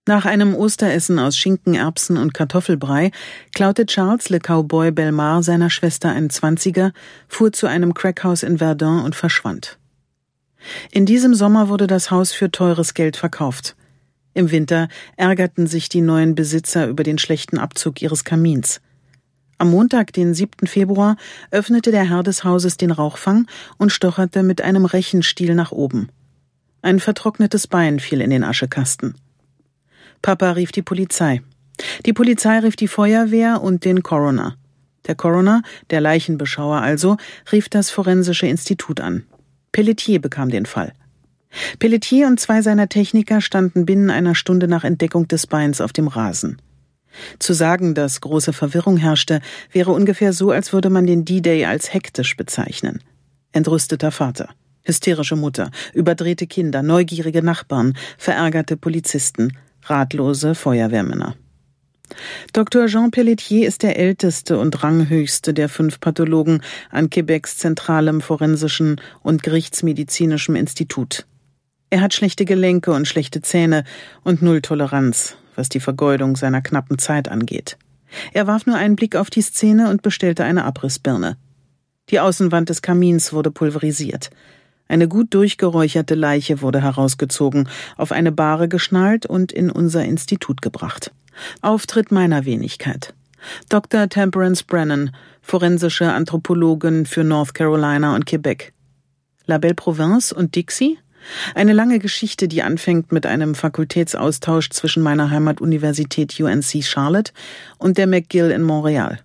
Nach einem Osteressen aus Schinken, Erbsen und Kartoffelbrei klaute Charles Le Cowboy Bellemare seiner Schwester einen Zwanziger, fuhr zu einem Crackhaus in Verdun und verschwand. In diesem Sommer wurde das Haus für teures Geld verkauft. Im Winter ärgerten sich die neuen Besitzer über den schlechten Abzug ihres Kamins. Am Montag, den 7. Februar, öffnete der Herr des Hauses den Rauchfang und stocherte mit einem Rechenstiel nach oben. Ein vertrocknetes Bein fiel in den Aschekasten. Papa rief die Polizei. Die Polizei rief die Feuerwehr und den Coroner. Der Coroner, der Leichenbeschauer also, rief das Forensische Institut an. Pelletier bekam den Fall. Pelletier und 2 seiner Techniker standen binnen einer Stunde nach Entdeckung des Beins auf dem Rasen. Zu sagen, dass große Verwirrung herrschte, wäre ungefähr so, als würde man den D-Day als hektisch bezeichnen. Entrüsteter Vater, hysterische Mutter, überdrehte Kinder, neugierige Nachbarn, verärgerte Polizisten, ratlose Feuerwehrmänner. Dr. Jean Pelletier ist der älteste und ranghöchste der 5 Pathologen an Quebecs zentralem forensischen und gerichtsmedizinischem Institut. Er hat schlechte Gelenke und schlechte Zähne und null Toleranz, was die Vergeudung seiner knappen Zeit angeht. Er warf nur einen Blick auf die Szene und bestellte eine Abrissbirne. Die Außenwand des Kamins wurde pulverisiert. Eine gut durchgeräucherte Leiche wurde herausgezogen, auf eine Bahre geschnallt und in unser Institut gebracht. Auftritt meiner Wenigkeit. Dr. Temperance Brennan, forensische Anthropologin für North Carolina und Quebec. La Belle Province und Dixie? Eine lange Geschichte, die anfängt mit einem Fakultätsaustausch zwischen meiner Heimatuniversität UNC Charlotte und der McGill in Montreal.